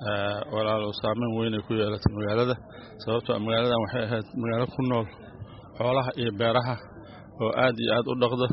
walaalow saameyn weyn ay ku yeelatay magaalada sababtoo ah magaaladan waxay ahayd magaalo ku nool xoolaha iyo beeraha oo aad iyo aad u dhaqdo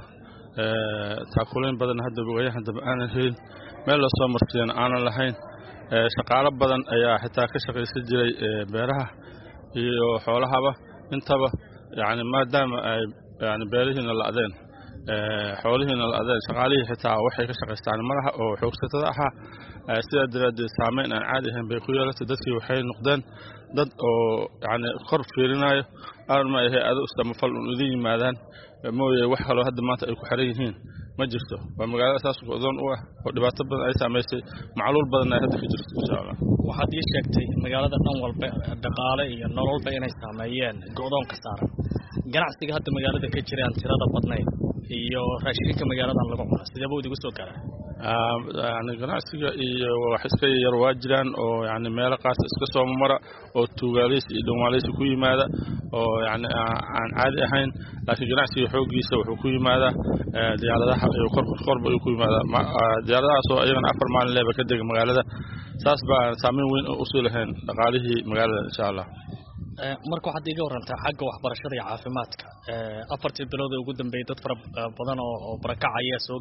taakuleyn badan hadda waqooyihan dambe aanan helin meel la soo marsiiyana aanan lahayn shaqaalo badan ayaa xitaa ka shaqaysan jiray beeraha iyo xoolahaba intaba yani maadaama ay yani beerihiina la'deen xoolihiina la'deen shaqaalihii xitaa waxay ka shaqaystaan malaha oo xoogsatada ahaa sidaa daraaddeed saameyn aan caadi ahayn bay ku yeelatay dadkii waxay noqdeen dad oo yani kor fiirinayo arma ay hay-ado istamafal idin yimaadaan mooye wax kaloo hadda maanta ay ku xiran yihiin ma jirto waa magaalada saas go'doon u ah oo dhibaato badan ay saamaysay macluul badan ay hadda ka jirto insha Allah waxaad ii sheegtay magaalada dhan walba dhaqaale iyo nololba inay saameeyeen go'doon ka saaran ganacsiga hadda magaalada ka jira aan tirada badnayn iyo raashinka magaaladan lagu cuno sidaba ugu soo gaara yani ganacsiga iyo wax iska yar waa jiraan oo yani meelo qaas iska soo mara oo tuugaaleysi iyo dhawaaleysi ku yimaada oo yani aan caadi ahayn laakiin ganacsiga xoogiisa wuxuu ku yimaada diyaaradaha iyo korba ku yimaada diyaaradahaas oo ayagana 4 maalin leeba ka dega magaalada saas baa saameyn weyn u soo lahayn dhaqaalihii magaalada insha Allah marka waxaad iga warantaa xagga waxbarashada iyo caafimaadka 4 bilood ugu dambeeyay dad fara badan oo barakacaya soo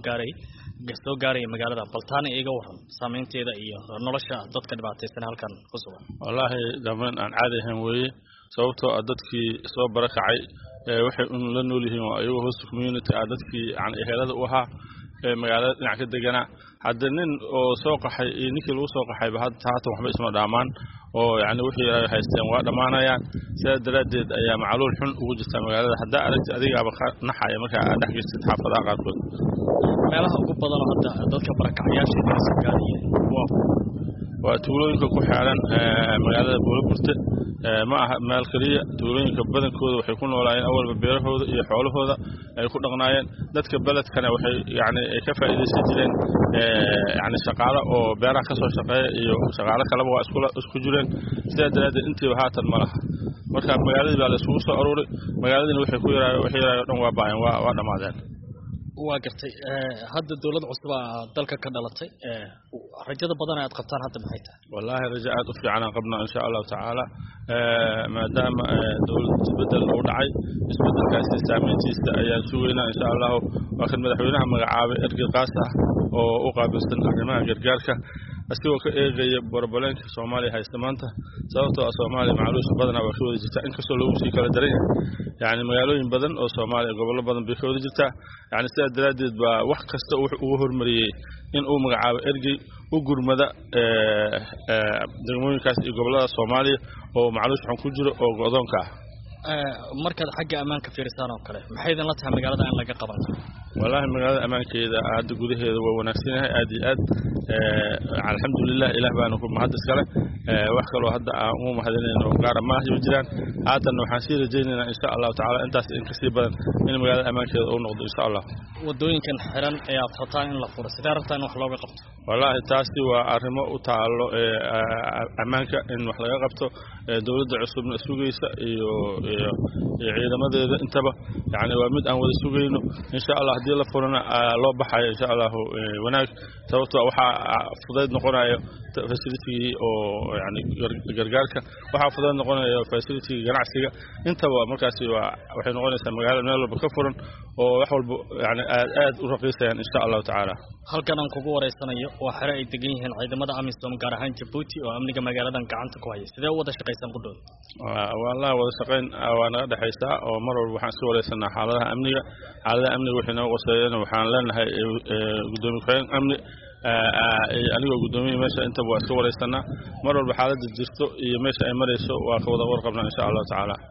gaaray magaalada baltaan iga waran saameynteeda iyo nolosha dadka dhibaataysan halkan ku sugan wallahi dhamaan aan caadi ahayn weeye sababtoo ah dadkii soo barakacay waxay la nool yihiin oo ayagu host community dadkii aan ehelada u ahaa magaalada dhinac ka degana hadda nin oo soo qaxay ninkii lagu soo qaxay haatan waxba isma dhaamaan oo yani wixii ay haysteen waa dhamaanayaan sida daradeed ayaa macluul xun ugu jirta magaalada hadda aragti adigaaba naxaya marka aad dhex gashid xaafadaha qaarkood meelaha ugu badan hadda dadka barakacayaasha ay soo gaarayeen waa tuulooyinka ku xeeran magaalada Buulaburte ma aha meel kaliya tuulooyinka badankooda waxay ku noolaayeen awalba beerahooda iyo xoolahooda ay ku dhaqnaayeen dadka beledkana waxay yani ay ka faa'iideysan jireen yani shaqaale oo beeraha ka soo shaqeeya iyo shaqaale kale waa isku jireen sida daradeed intii haatan ma laha marka magaalada baa la isku soo aruuray magaaladana waxay ku yaraayeen dhan waa baahan waa dhamaadeen waa gartay hadda dawlad cusub dalka ka dhalatay rajada badan ay qabtaan hadda maxay tahay wallahi raja aad u fiican aan qabnaa insha Allah taala maadaama dawlad isbedel uu dhacay isbedelkaasi saameyntiisa ayaan sugeynaa insha Allah waa kan madaxweynaha magacaabay ergey qaas ah oo u qaabilsan arrimaha gargaarka asigoo ka eegaya borobaleenka Soomaaliya haysta maanta sababtoo ah Soomaaliya macluush badan waa ka wada jirta inkastoo lagu sii kala daray yani magaalooyin badan oo Soomaaliya gobollo badan bay ka wada jirta yani sida daradeed baa wax kasta uu ugu hormariyay in uu magacaabo ergey u gurmada degmooyinkaas iyo gobollada Soomaaliya oo macluush xun ku jiro oo go'doonka markaad xagga ammaanka fiirisaan oo kale maxay idin la tahay magaalada in laga qaban karo wallahi magaalada ammaankeeda aad gudaheeda waa wanaagsan yahay aad iyo aad alxamdulillah ilaah baana ku mahad iskale wax kale oo hadda aan ugu mahadinayno gaar ma aha jiraan haatan waxaan sii rajaynaynaa insha Allah taala intaas in ka sii badan in magaalada ammaankeeda uu noqdo insha Allah wadooyinkan xiran ee aad rabtaan in la furo sidee rabtaan in wax looga qabto wallahi taasi waa arrimo u taalo ammaanka in wax laga qabto dawladda cusubna sugaysa iyo ciidamadeeda intaba yani waa mid aan wada sugayno insha Allah hadii la furana loo baxayo insha Allah wanaag sababtoo waxa fudayd noqonayo facility oo yani gargaarka waxa fudayd noqonayo facility ganacsiga intaba markaasi waxay noqonaysaa magaalada meel walba ka furan oo wax walba yani aad u raqiisayaan insha Allah taala halkan aan kugu wareysanayo waa xire ay degan yihiin ciidamada AMISOM gaar ahaan Djibouti oo amniga magaaladan gacanta ku haya sidee wada shaqaysan qudhood wallahi wada shaqayn waa naga dhaxaysa oo mar walba waxaan soo wareysanaa xaaladaha amniga wixii noo qoseeyeen waxaan leenahay gudoomiye amni anigoo gudoomiye meesha inta waa soo wareysanaa mar walba xaaladda jirto iyo meesha ay marayso waa ka wada warqabnaa insha Allah taala